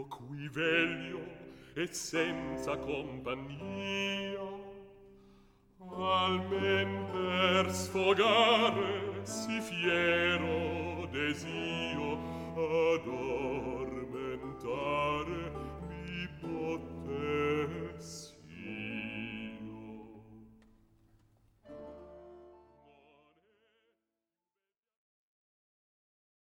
qui veglio e senza compagnia, almen per sfogare si fiero desio addormentare